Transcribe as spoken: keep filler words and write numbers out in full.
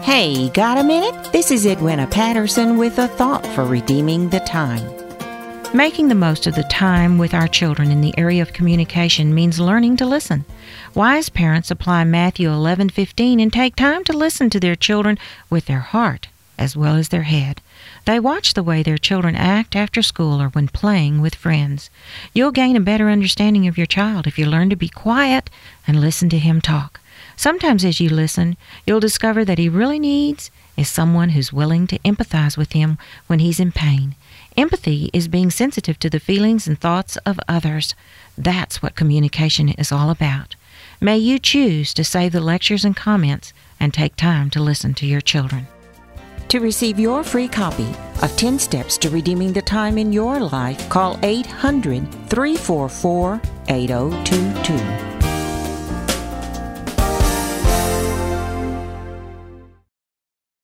Hey, got a minute? This is Edwina Patterson with a thought for redeeming the time. Making the most of the time with our children in the area of communication means learning to listen. Wise parents apply Matthew eleven fifteen and take time to listen to their children with their heart as well as their head. They watch the way their children act after school or when playing with friends. You'll gain a better understanding of your child if you learn to be quiet and listen to him talk. Sometimes as you listen, you'll discover that he really needs is someone who's willing to empathize with him when he's in pain. Empathy is being sensitive to the feelings and thoughts of others. That's what communication is all about. May you choose to save the lectures and comments and take time to listen to your children. To receive your free copy of ten Steps to Redeeming the Time in Your Life, call eight hundred, three four four, eight oh two two.